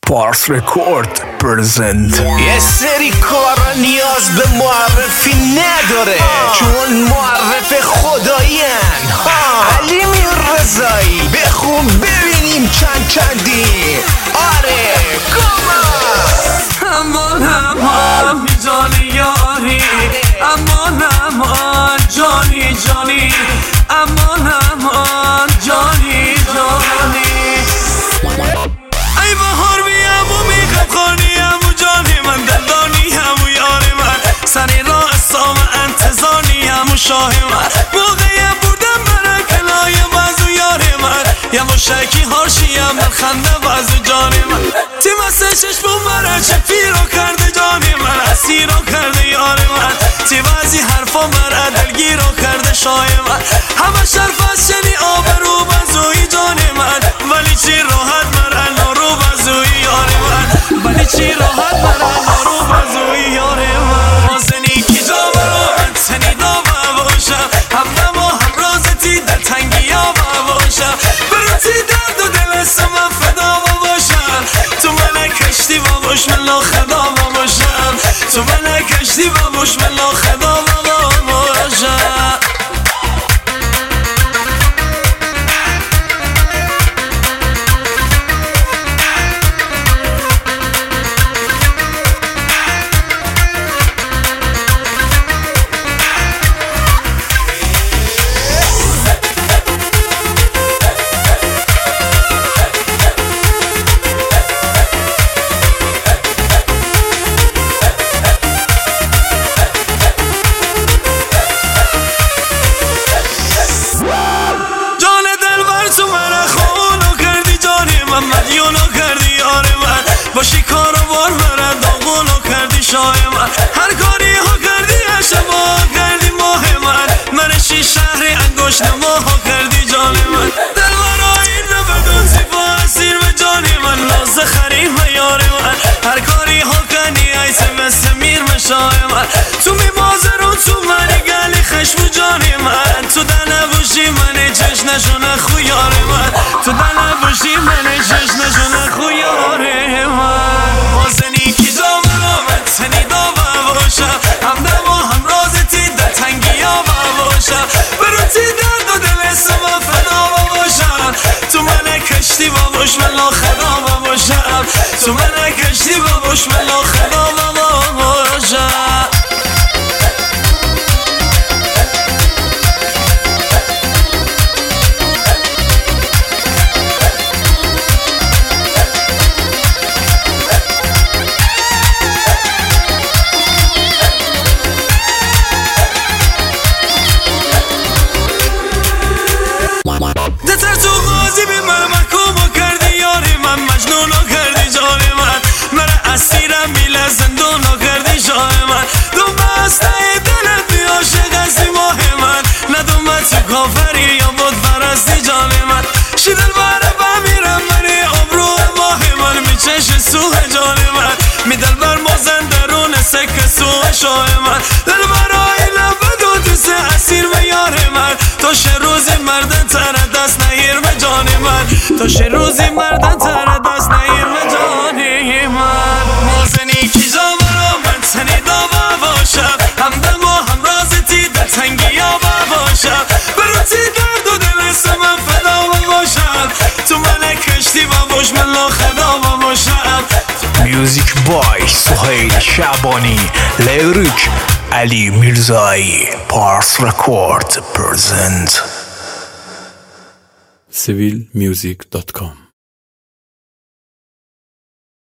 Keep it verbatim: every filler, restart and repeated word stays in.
پارس رکورد پرزنت. یه سری کارا نیاز به معرفی نداره چون معرف خدایین. علی میررضایی بخون ببینیم چند چندی. آره کما امان امان جانی یاری، امان امان جانی جانی، امان امان جانی جانی. ای بهار بیم و میخم خانی همو جانی من، دلدانی همو یار من، سری را اسام انتظانی همو شاه من. موقعی بودم برای کلای بازو یار من، یه مشکی هاشی هم من خنده بازو جانی من. تیم از چشم برای چه پیرو کرده جانی من، اسیرو کرده یار من. تیم ازی حرفا مرا دلگیرو کرده شاه من. همه شرف از شنی آبرو بازوی جانی من، ولی چی راحت مرا نارو بازوی یار من، ولی چی راحت مرا نارو بازوی یار من. مازنی کی جا برو من تنی داوا باشم، هم دم و هم رازتی در تنگی ها باشم. بروتی درد و دل من فدا باشم، تو من کشتی و باش من لا خدا باشم، تو من کشتی و باش من لا خدا باشم. مدیونو کردی یار من، باشی کارو بار برد داغونو کردی شاه من. هر کاری ها کردی اشتباه کردی ماه من، منشی شهر انگوش نماه کردی جان من. دل برای نبدون زیبا اسیر به جانی من، ناز خریم یار من. هر کاری ها کردی ایسه مثل میر مشاه من. تو میبازرون تو منی گلی خشم جانی من، تو در نبوشی منی چش نشونه خو یار من، تو در نبوشی منی چش نشونه خو یار من. مازنی کی جا برا من تنی داوا باشم، هم دم و هم رازتی در تنگی ها باشم. بروتی درد و دل من فدا باشم، تو من کشتی و باش من لا خدا باشم، تو من کشتی و باش من لا خدا باشم. دتر تو غازی بی من محکومو کردی یاری من، مجنونو کردی جانی من. من اسیرم بیل زندونو کردی شاه من. دوم بسته دلت بی عاشق هستی ماه من، ندوم تو کافری یا بود فرستی جانی من. شیدل بره بمیرم منی عمرو ماه من، میچش سوه جانی من. میدل بر مازن درون سکه سوه شاه من. دل برای لبد و دوست اسیر به یار من، تا شه روزی مردن تر دست نگیر به جانی من، تا شه روزی مردن تر دست نگیر به جانی من. مازنی کی جا برا من تنی داوا باشم، هم دم و هم رازتی در تنگی ها باشم. بروتی درد و دل من فدا باشم، تو من کشتی و باش من لا خدا باشم. میوزیک بای سهیل شعبانی، لیریک علی میرزایی. پارس رکورد پرزنت. سیویل میوزیک دات کام